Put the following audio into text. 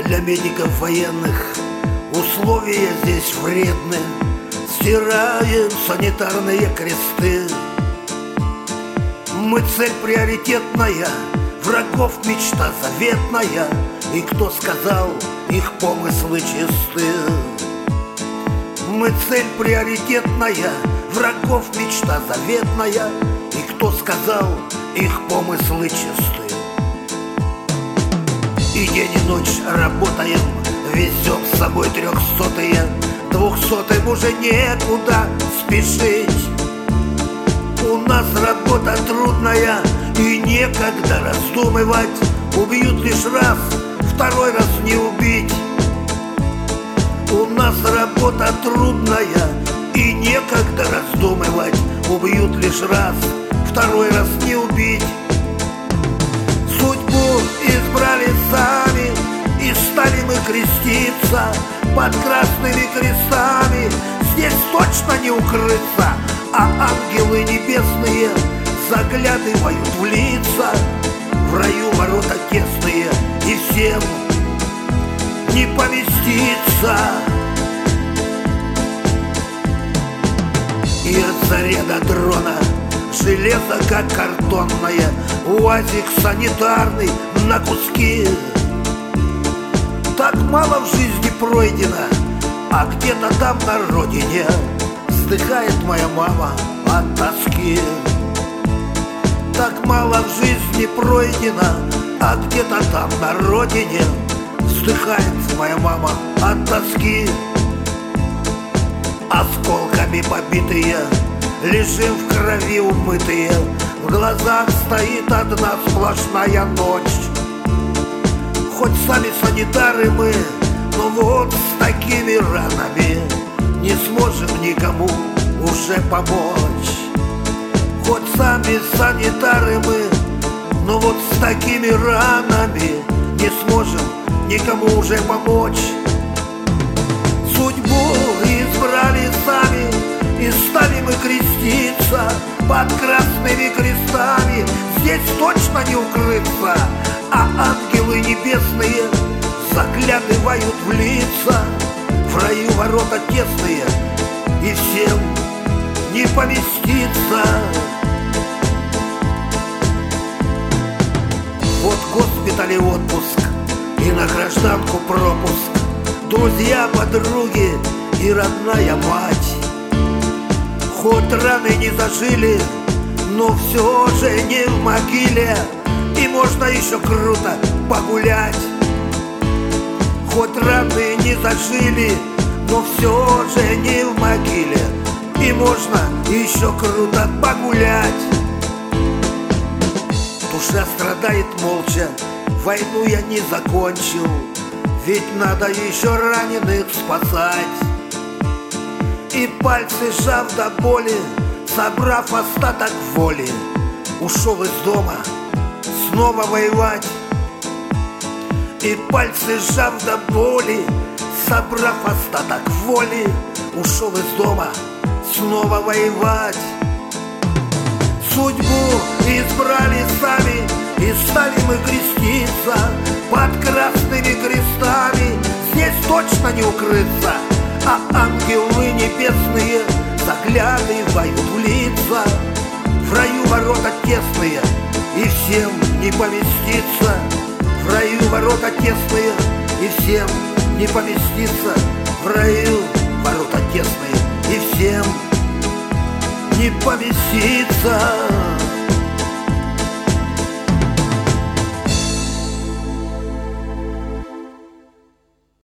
для медиков военных условия здесь вредны. Стираем санитарные кресты. Мы цель приоритетная, врагов мечта заветная. И кто сказал, их помыслы чисты? Мы цель приоритетная, врагов мечта заветная. И кто сказал, их помыслы чисты? И день и ночь работаем, везем с собой 300-е. 200-м уже некуда спешить. У нас работа трудная, и некогда раздумывать. Убьют лишь раз, второй раз не убить. У нас работа трудная, и некогда раздумывать. Убьют лишь раз, второй раз не убить. Судьбу избрали сами, и стали мы креститься под красными крестами. Здесь точно не укрыться, а ангелы небесные заглядывают в лица. В раю ворота тесные, и всем не поместиться. И от зари до дрона железо как картонное, УАЗик санитарный на куски. Так мало в жизни пройдено, а где-то там на родине вздыхает моя мама от тоски. Так мало в жизни пройдено, а где-то там на родине вздыхает моя мама от тоски. Осколками побитые, лежим в крови умытые. В глазах стоит одна сплошная ночь. Хоть сами санитары мы, но вот с такими ранами не сможем никому уже помочь. Хоть сами санитары мы, но вот с такими ранами не сможем никому уже помочь. Судьбу избрали сами, и стали мы креститься под красными крестами. Здесь точно не укрыться, а ангелы небесные заглядывают в лица. В раю ворота тесные, и всем не поместиться. Вот госпиталь и отпуск, и на гражданку пропуск. Друзья, подруги и родная мать. Хоть раны не зажили, но все же не в могиле. И можно еще круто погулять. Хоть раны не зажили, но все же не в могиле. И можно еще круто погулять. Душа страдает молча, войну я не закончил. Ведь надо еще раненых спасать. И пальцы сжав до боли, собрав остаток воли, ушел из дома снова воевать. И пальцы сжав до боли, собрав остаток воли, ушел из дома снова воевать. Судьбу избрали сами, и стали мы креститься под красными крестами. Здесь точно не укрыться, а ангелы небесные заглядывают в лица. В раю ворота тесные, и всем не поместиться. В раю ворота тесные, и всем не поместиться. В раю ворота тесные, и всем не поместиться.